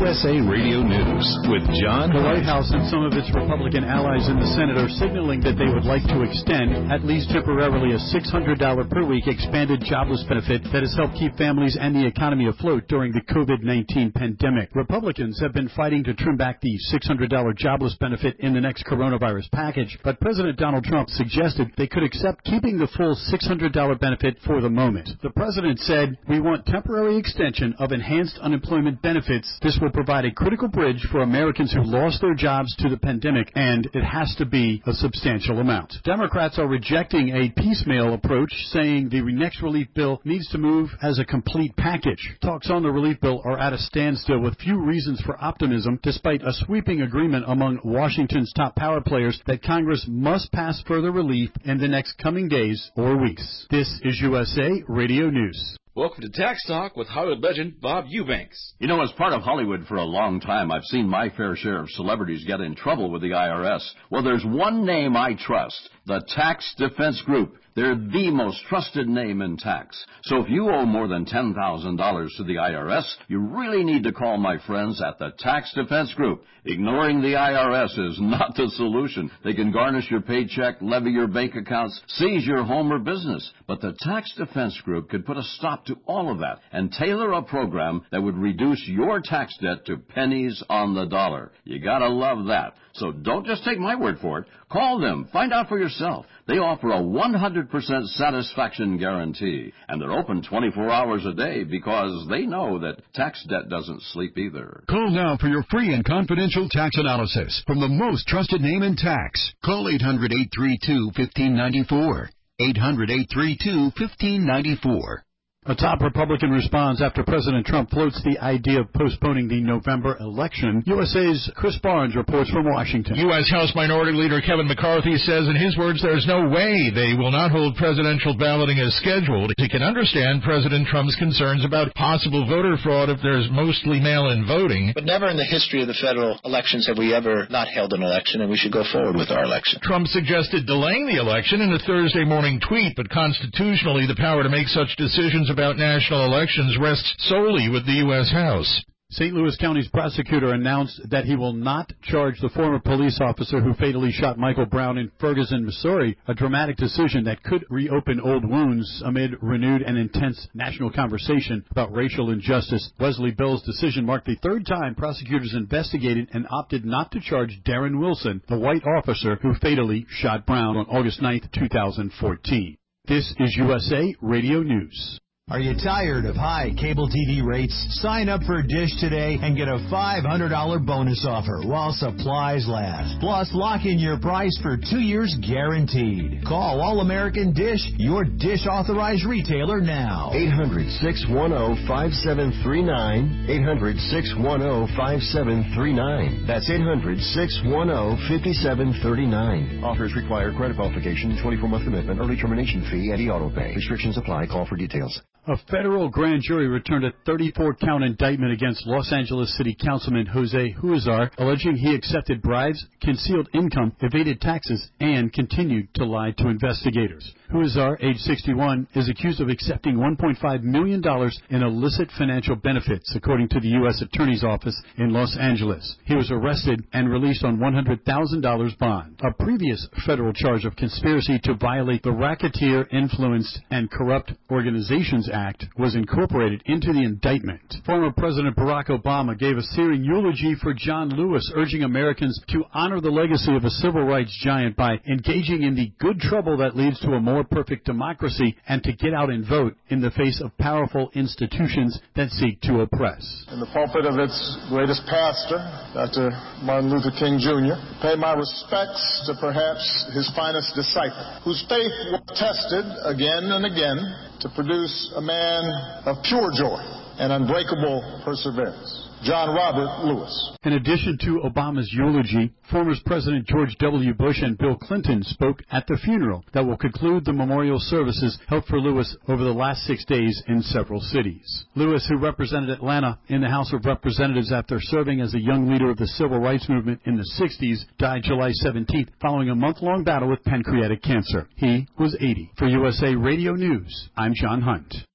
USA Radio News with John The Hunt. White House and some of its Republican allies in the Senate are signaling that they would like to extend, at least temporarily, a $600 per week expanded jobless benefit that has helped keep families and the economy afloat during the COVID-19 pandemic. Republicans have been fighting to trim back the $600 jobless benefit in the next coronavirus package, but President Donald Trump suggested they could accept keeping the full $600 benefit for the moment. The president said, "We want temporary extension of enhanced unemployment benefits. This will provide a critical bridge for Americans who lost their jobs to the pandemic, and it has to be a substantial amount." Democrats are rejecting a piecemeal approach, saying the next relief bill needs to move as a complete package. Talks on the relief bill are at a standstill with few reasons for optimism, despite a sweeping agreement among Washington's top power players that Congress must pass further relief in the next coming days or weeks. This is USA Radio News. Welcome to Tax Talk with Hollywood legend Bob Eubanks. You know, as part of Hollywood for a long time, I've seen my fair share of celebrities get in trouble with the IRS. Well, there's one name I trust, the Tax Defense Group. They're the most trusted name in tax. So if you owe more than $10,000 to the IRS, you really need to call my friends at the Tax Defense Group. Ignoring the IRS is not the solution. They can garnish your paycheck, levy your bank accounts, seize your home or business. But the Tax Defense Group could put a stop to all of that and tailor a program that would reduce your tax debt to pennies on the dollar. You gotta love that. So don't just take my word for it. Call them. Find out for yourself. They offer a 100% satisfaction guarantee, and they're open 24 hours a day because they know that tax debt doesn't sleep either. Call now for your free and confidential tax analysis from the most trusted name in tax. Call 800-832-1594. 800-832-1594. A top Republican responds after President Trump floats the idea of postponing the November election. USA's Chris Barnes reports from Washington. U.S. House Minority Leader Kevin McCarthy says in his words there's no way they will not hold presidential balloting as scheduled. He can understand President Trump's concerns about possible voter fraud if there's mostly mail-in voting. But never in the history of the federal elections have we ever not held an election, and we should go forward with our election. Trump suggested delaying the election in a Thursday morning tweet, but constitutionally the power to make such decisions about national elections rests solely with the U.S. House. St. Louis County's prosecutor announced that he will not charge the former police officer who fatally shot Michael Brown in Ferguson, Missouri, a dramatic decision that could reopen old wounds amid renewed and intense national conversation about racial injustice. Wesley Bill's decision marked the third time prosecutors investigated and opted not to charge Darren Wilson, the white officer who fatally shot Brown on August 9, 2014. This is USA Radio News. Are you tired of high cable TV rates? Sign up for Dish today and get a $500 bonus offer while supplies last. Plus, lock in your price for 2 years guaranteed. Call All-American Dish, your Dish authorized retailer now. 800-610-5739. 800-610-5739. That's 800-610-5739. Offers require credit qualification, 24-month commitment, early termination fee, and auto pay. Restrictions apply. Call for details. A federal grand jury returned a 34-count indictment against Los Angeles City Councilman Jose Huizar, alleging he accepted bribes, concealed income, evaded taxes, and continued to lie to investigators. Huizar, age 61, is accused of accepting $1.5 million in illicit financial benefits, according to the U.S. Attorney's Office in Los Angeles. He was arrested and released on $100,000 bond. A previous federal charge of conspiracy to violate the Racketeer Influenced and Corrupt Organizations Act was incorporated into the indictment. Former President Barack Obama gave a searing eulogy for John Lewis, urging Americans to honor the legacy of a civil rights giant by engaging in the good trouble that leads to a more perfect democracy and to get out and vote in the face of powerful institutions that seek to oppress. In the pulpit of its greatest pastor, Dr. Martin Luther King Jr., pay my respects to perhaps his finest disciple, whose faith was tested again and again to produce a man of pure joy and unbreakable perseverance. John Robert Lewis. In addition to Obama's eulogy, former President George W. Bush and Bill Clinton spoke at the funeral that will conclude the memorial services held for Lewis over the last 6 days in several cities. Lewis, who represented Atlanta in the House of Representatives after serving as a young leader of the civil rights movement in the 60s, died July 17th following a month-long battle with pancreatic cancer. He was 80. For USA Radio News, I'm John Hunt.